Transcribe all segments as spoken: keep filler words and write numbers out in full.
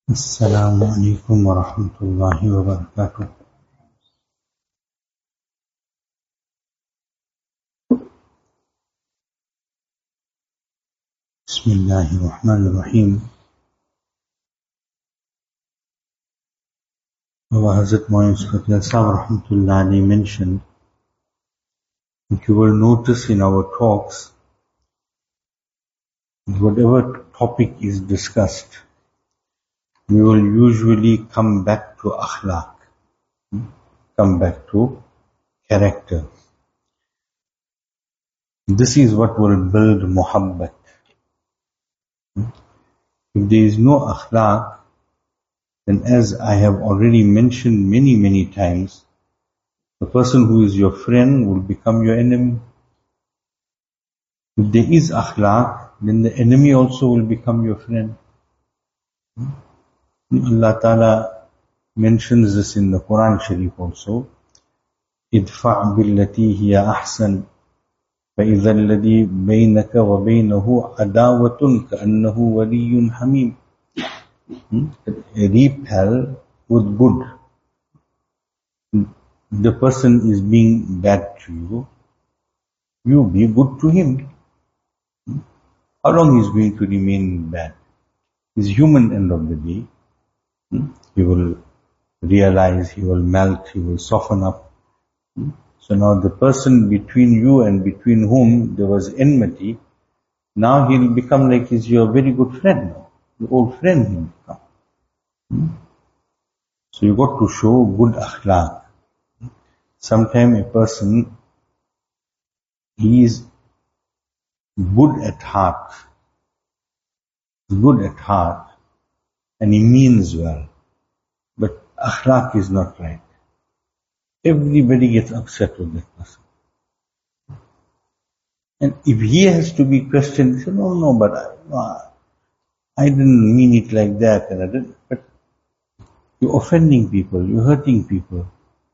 السلام عليكم ورحمة الله وبركاته. بسم الله الرحمن الرحيم. Our Hazrat Moin Rahmatullah mentioned that you will notice in our talks, whatever topic is discussed, we will usually come back to akhlaq, come back to character. This is what will build muhabbat. If there is no akhlaq, then as I have already mentioned many, many times, the person who is your friend will become your enemy. If there is akhlaq, then the enemy also will become your friend. Allah Ta'ala mentions this in the Quran Sharif also. idfa' billati hiya ahsan فَإِذَا الَّذِي بَيْنَكَ وَبَيْنَهُ عَدَاوَةٌ كَأَنَّهُ وَلِيٌّ حَمِيمٌ. Repel with good. The person is being bad to you, you be good to him. How long he is going to remain bad? He's human end of the day. He will realize, he will melt, he will soften up. So now the person between you and between whom there was enmity, now he'll become like he's your very good friend now. Your old friend he'll become. So you got to show good akhlaq. Sometimes a person, he is good at heart, good at heart, and he means well, but akhlaq is not right. Everybody gets upset with that person. And if he has to be questioned, he says, no, no, but I, no, I didn't mean it like that, and I didn't. But you're offending people, you're hurting people.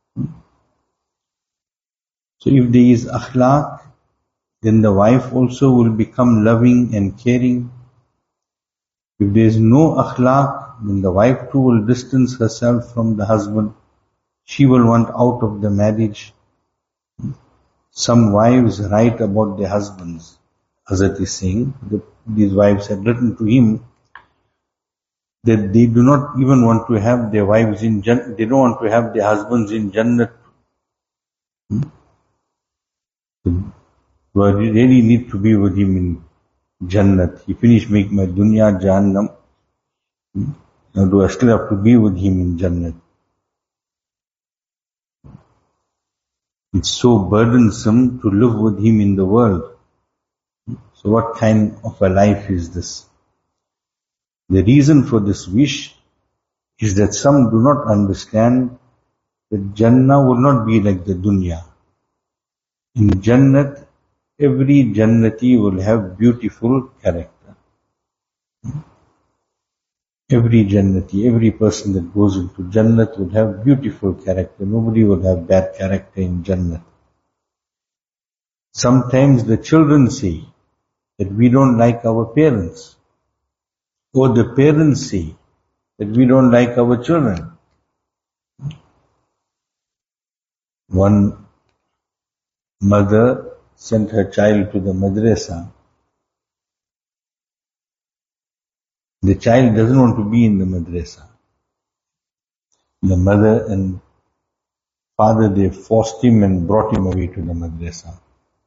So if there is akhlaq, then the wife also will become loving and caring. If there is no akhlaq, then the wife too will distance herself from the husband. She will want out of the marriage. Some wives write about their husbands. Hazrat is saying, the, these wives had written to him that they do not even want to have their wives in Jannah, they don't want to have their husbands in Jannah. Hmm? So I really need to be with him in Jannat. He finished making my dunya Jahannam. Hmm? Now do I still have to be with him in Jannat? It's so burdensome to live with him in the world. So what kind of a life is this? The reason for this wish is that some do not understand that Jannah will not be like the dunya. In Jannat, every Jannati will have beautiful character. Every Jannati, every person that goes into Jannat will have beautiful character. Nobody will have bad character in Jannat. Sometimes the children say that we don't like our parents. Or the parents say that we don't like our children. One mother sent her child to the madrasa. The child doesn't want to be in the madrasa. The mother and father, they forced him and brought him away to the madrasa.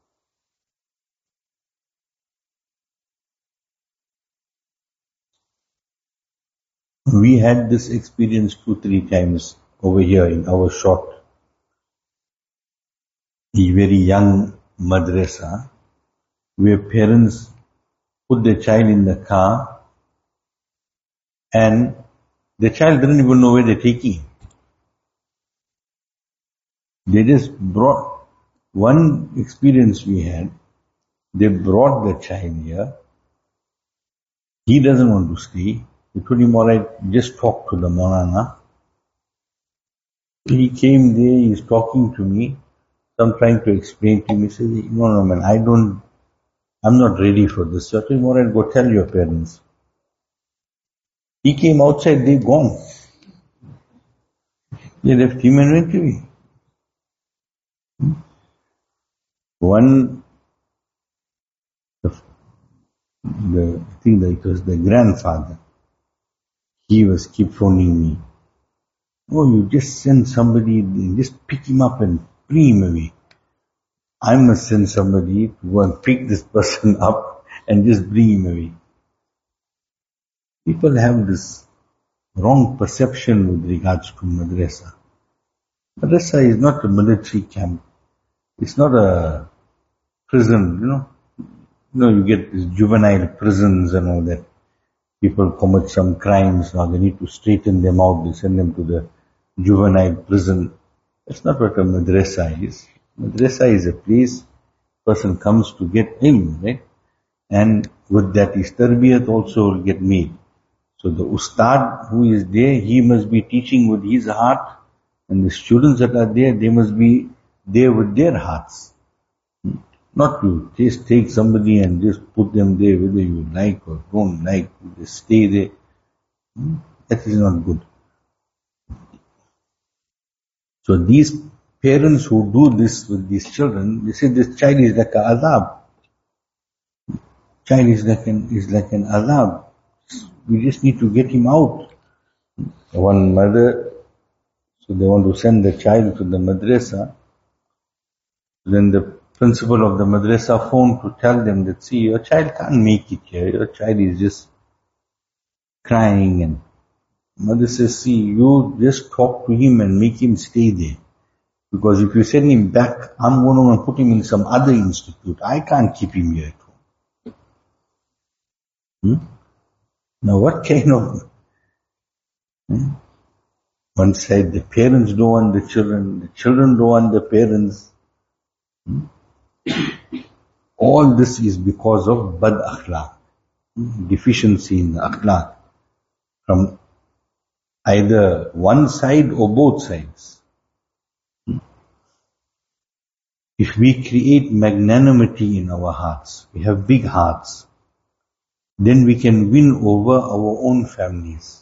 We had this experience two, three times over here in our short, a very young madrasa, where parents put their child in the car and the child didn't even know where they're taking him. They just brought, one experience we had, they brought the child here. He doesn't want to stay. We told him, all right, just talk to the Maulana. He came there, he's talking to me. So I'm trying to explain to him. He says, no, no, man, I don't, I'm not ready for this. So I told him, all right, go tell your parents. He came outside, they gone. They left him and went away. One, the, the I think that it was the grandfather, he was keep phoning me. Oh, you just send somebody, just pick him up and bring him away. I must send somebody to go and pick this person up and just bring him away. People have this wrong perception with regards to madrasa. Madrasa is not a military camp. It's not a prison, you know. You know, you get these juvenile prisons and all that. People commit some crimes, now they need to straighten them out, they send them to the juvenile prison. That's not what a madrasa is. Madrasa is a place person comes to get ilm, right? And with that his tarbiyat also will get made. So the ustad who is there, he must be teaching with his heart, and the students that are there, they must be there with their hearts. Not to just take somebody and just put them there whether you like or don't like, just stay there. That is not good. So these parents who do this with these children, they say this child is like an azab. Child is like an, is like an azab. We just need to get him out. One mother, so they want to send the child to the madrasa. Then the principal of the madrasa phoned to tell them that, see, your child can't make it here. Your child is just crying. And mother says, see, you just talk to him and make him stay there. Because if you send him back, I'm going to put him in some other institute. I can't keep him here at home. Hmm? Now what kind of... Hmm? One side, the parents don't want the children, the children don't want the parents. Hmm? All this is because of bad akhlaq, deficiency in the akhlaq from either one side or both sides. If we create magnanimity in our hearts, we have big hearts, then we can win over our own families.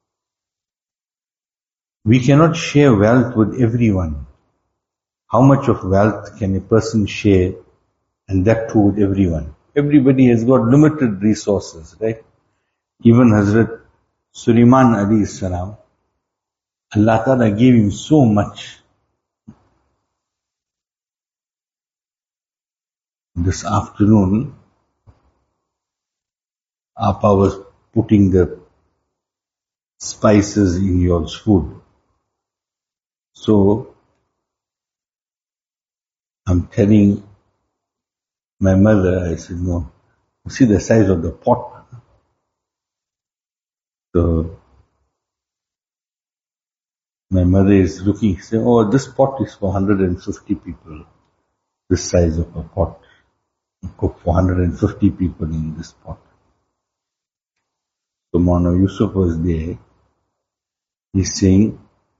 We cannot share wealth with everyone. How much of wealth can a person share, and that too with everyone? Everybody has got limited resources, right? Even Hazrat Sulaiman alayhi salam, Allah Ta'ala gave him so much. This afternoon, Appa was putting the spices in your food. So, I'm telling my mother, I said, no, you see the size of the pot. So, my mother is looking, saying, oh, this pot is for one hundred fifty people. This size of a pot. You cook for one hundred fifty people in this pot. So, Maulana Yusuf was there. He's saying,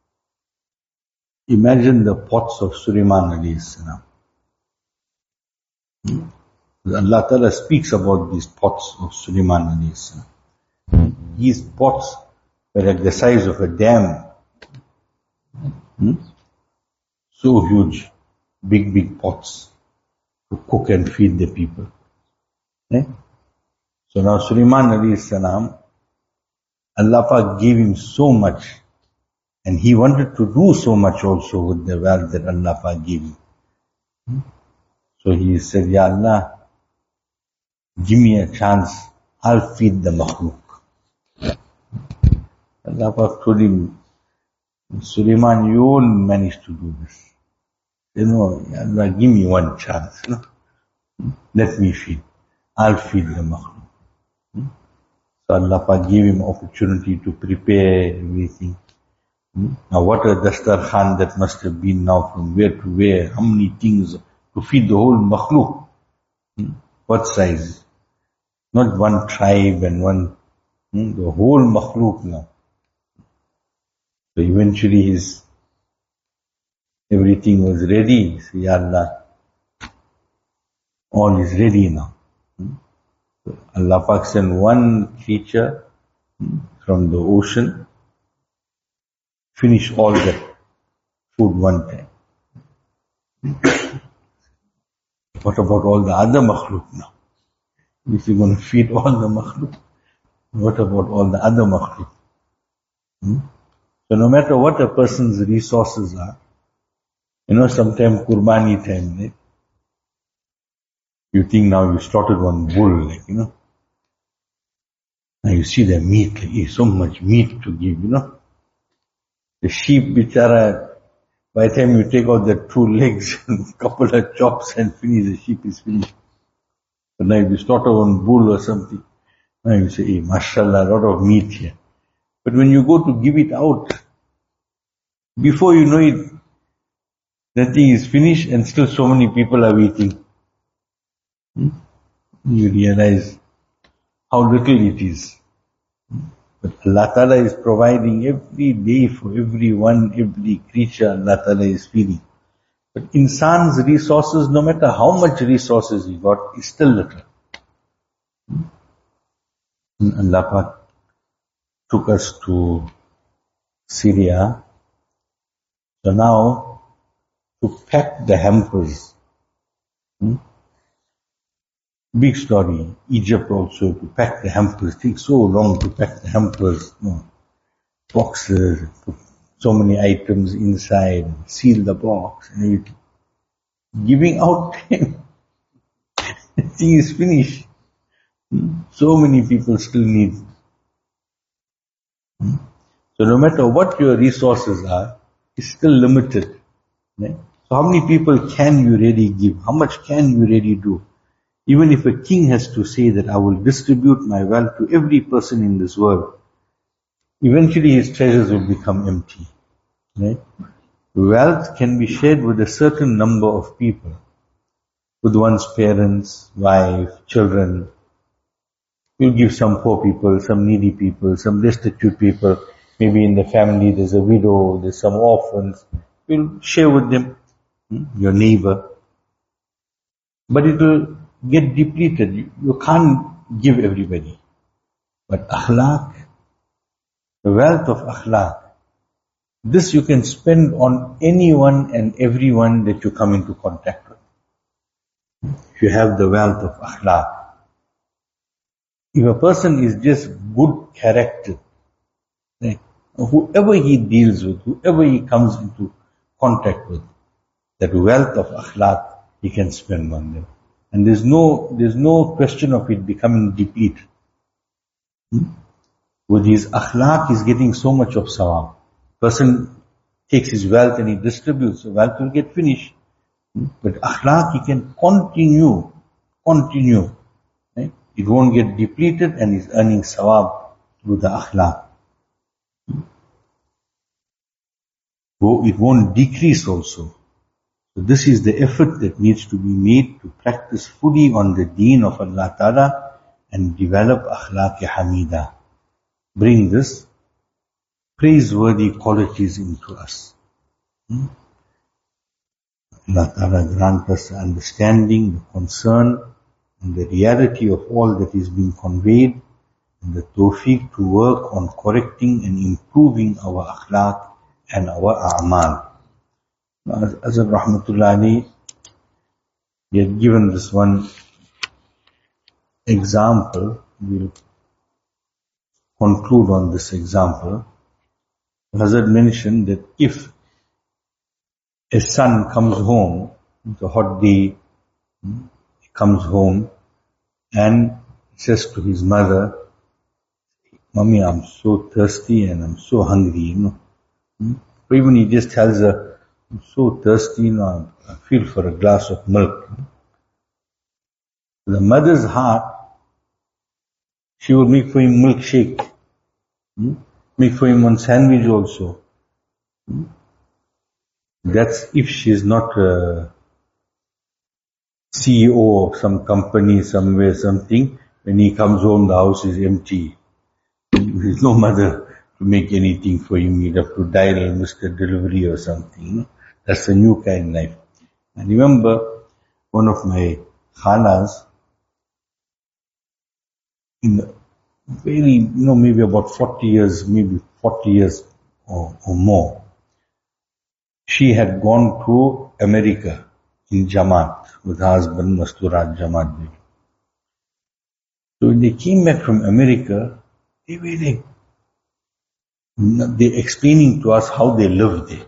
imagine the pots of Sulaiman alayhi salam. Allah Ta'ala speaks about these pots of Sulaiman alayhi salam. These pots were like the size of a dam. Hmm? So huge, big, big pots to cook and feed the people. Okay? So now Sulaiman alayhi salam, Allah Pak gave him so much, and he wanted to do so much also with the wealth that Allah Pak gave him. Hmm? So he said, Ya Allah, give me a chance, I'll feed the makhluk. Allah Pak told him, Sulaiman, you won't manage to do this. You know, Ya Allah, give me one chance. You know? Let me feed. I'll feed the makhluk. So Allah Pak gave him opportunity to prepare everything. Now what a dastar khan that must have been now, from where to where, how many things to feed the whole makhluk. What size? Not one tribe and one, the whole makhluk now. So eventually his, everything was ready. So Ya Allah, all is ready now. So Allah Pak sent one creature from the ocean, finish all that food one time. What about all the other makhluk now? If you're going to feed all the makhluk, what about all the other makhluk? Hmm? So no matter what a person's resources are, you know, sometimes Qurbani time, right? You think now you slaughtered one bull, like, you know. Now you see the meat, like, eh, so much meat to give, you know. The sheep, bichara, by the time you take out the two legs and couple of chops and finish, the sheep is finished. But now if you slaughter one bull or something, now you say, hey, mashallah, a lot of meat here. But when you go to give it out, before you know it, the thing is finished and still so many people are waiting. Hmm? You realize how little it is. But Allah Ta'ala is providing every day for everyone, every creature Allah Ta'ala is feeding. But insan's resources, no matter how much resources he got, is still little. And Allah Ta'ala took us to Syria. So now, to pack the hampers. Hmm? Big story. Egypt also, to pack the hampers. It takes so long to pack the hampers. You know, boxes, put so many items inside, seal the box, and everything. Giving out time. The thing is finished. Hmm? So many people still need. Hmm? So no matter what your resources are, it's still limited. Right? So how many people can you really give? How much can you really do? Even if a king has to say that I will distribute my wealth to every person in this world, eventually his treasures will become empty. Right? Wealth can be shared with a certain number of people, with one's parents, wife, children. You'll give some poor people, some needy people, some destitute people. Maybe in the family there's a widow, there's some orphans. You'll share with them, your neighbor. But it will get depleted. You, you can't give everybody. But akhlaq, the wealth of akhlaq, this you can spend on anyone and everyone that you come into contact with. If you have the wealth of akhlaq. If a person is just good character, right, whoever he deals with, whoever he comes into contact with, that wealth of akhlaq he can spend on them. And there's no, there's no question of it becoming depleted. Hmm? With his akhlaq, he's getting so much of sawab. Person takes his wealth and he distributes, so wealth will get finished. Hmm? But akhlaq, he can continue, continue. Right? It won't get depleted and he's earning sawab through the akhlaq. Hmm? It won't decrease also. So this is the effort that needs to be made to practice fully on the deen of Allah Ta'ala and develop akhlaq hamida. Bring this praiseworthy qualities into us. Hmm? Allah Ta'ala grant us the understanding, the concern, and the reality of all that is being conveyed, and the tawfiq to work on correcting and improving our akhlaq and our a'mal. As Hazrat Rahmatullah Ali, he had given this one example. We'll conclude on this example. Hazrat mentioned that if a son comes home, it's a hot day, he comes home and says to his mother, Mommy, I'm so thirsty and I'm so hungry, you know. Or even he just tells her, I'm so thirsty, you know, I feel for a glass of milk. The mother's heart, she will make for him milkshake, hmm? make for him one sandwich also. Hmm? That's if she is not a C E O of some company somewhere, something. When he comes home, the house is empty. There's no mother to make anything for him. He'd have to dial Mister Delivery or something. You know? That's a new kind of life. I remember one of my khalas, in very, you know, maybe about forty years, maybe forty years or, or more. She had gone to America in Jamaat with her husband, Masturat Jamaat. So when they came back from America, they were like, they explaining to us how they lived there.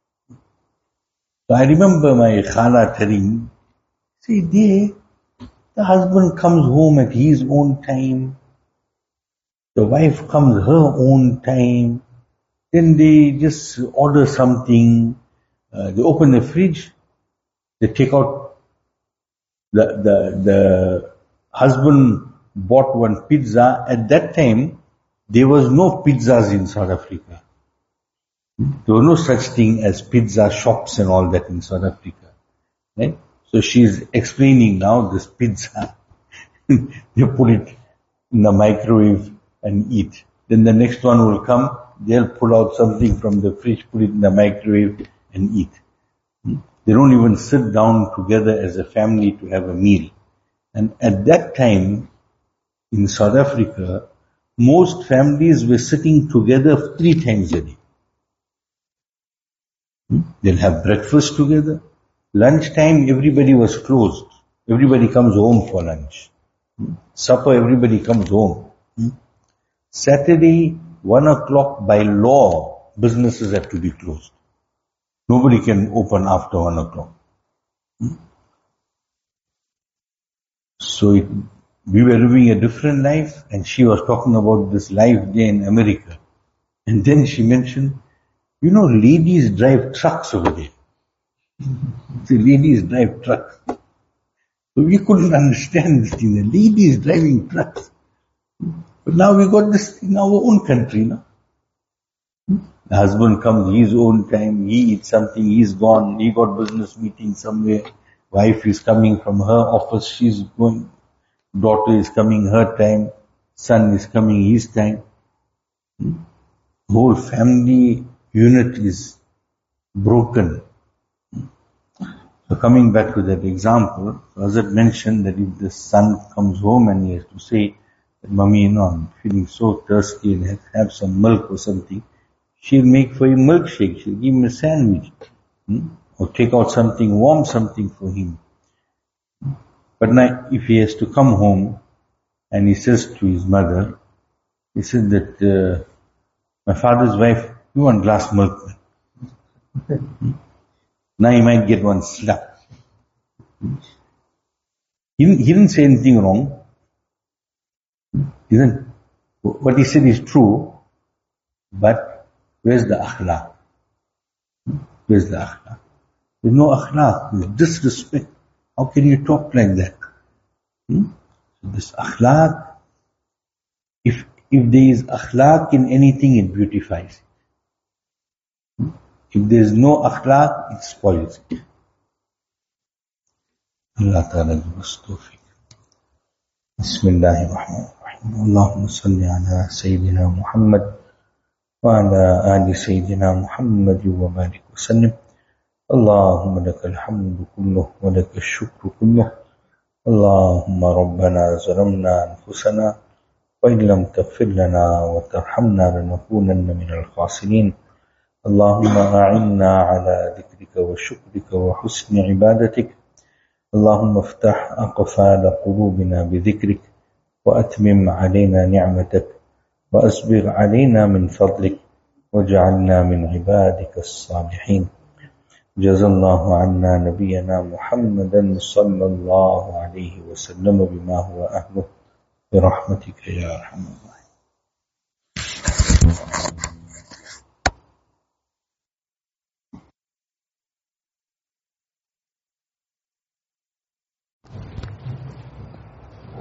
So I remember my Khala telling, see, there, the husband comes home at his own time. The wife comes her own time. Then they just order something. Uh, they open the fridge. They take out the, the, the husband bought one pizza. At that time, there was no pizzas in South Africa. There was no such thing as pizza shops and all that in South Africa. Right? So she's explaining now this pizza. They put it in the microwave and eat. Then the next one will come, they'll pull out something from the fridge, put it in the microwave and eat. They don't even sit down together as a family to have a meal. And at that time, in South Africa, most families were sitting together three times a day. They'll have breakfast together. Lunchtime, everybody was closed. Everybody comes home for lunch. Supper, everybody comes home. Saturday, one o'clock by law, businesses have to be closed. Nobody can open after one o'clock. So it, we were living a different life, and she was talking about this life there in America. And then she mentioned, you know, ladies drive trucks over there. The ladies drive trucks. So we couldn't understand this thing. The ladies driving trucks. But now we got this in our own country, no? The husband comes his own time, he eats something, he's gone, he got business meeting somewhere. Wife is coming from her office, she's going. Daughter is coming her time, son is coming his time. Whole family unit is broken. So coming back to that example, Hazrat mentioned that if the son comes home and he has to say, Mummy, you know, I'm feeling so thirsty and have, have some milk or something, she'll make for him milkshake, she'll give him a sandwich, hmm? or take out something warm, something for him. But now, if he has to come home and he says to his mother, he says that, uh, my father's wife, you want glass milk? Now he might get one slap. He didn't, he didn't say anything wrong. He didn't. What he said is true, but where's the akhlaq? Where's the akhlaq? There's no akhlaq. There's disrespect. How can you talk like that? Hmm? So this akhlaq, if if there is akhlaq in anything, it beautifies it. If there is no akhlaq, it spoils it. Allah Ta'ala give us tawfiq. Bismillahirrahmanirrahim. Allahumma salli ala Sayyidina Muhammad wa ala ali Sayyidina Muhammad wa barik wa sallim. Allahumma lakal hamdu kulluh wa lakal shukru kulluh. Allahumma rabbana zalamna anfusana wa in lam taghfir lana wa tarhamna lanakunanna minal khasirin. Allahumma a'inna ala dhikrika wa shukrika wa husni ibadatik. اللهم افتح أقفال قلوبنا بذكرك وأتمم علينا نعمتك وأسبغ علينا من فضلك واجعلنا من عبادك الصالحين. جزا الله عنا نبينا محمدا صلى الله عليه وسلم بما هو أهله برحمتك يا أرحم الراحمين.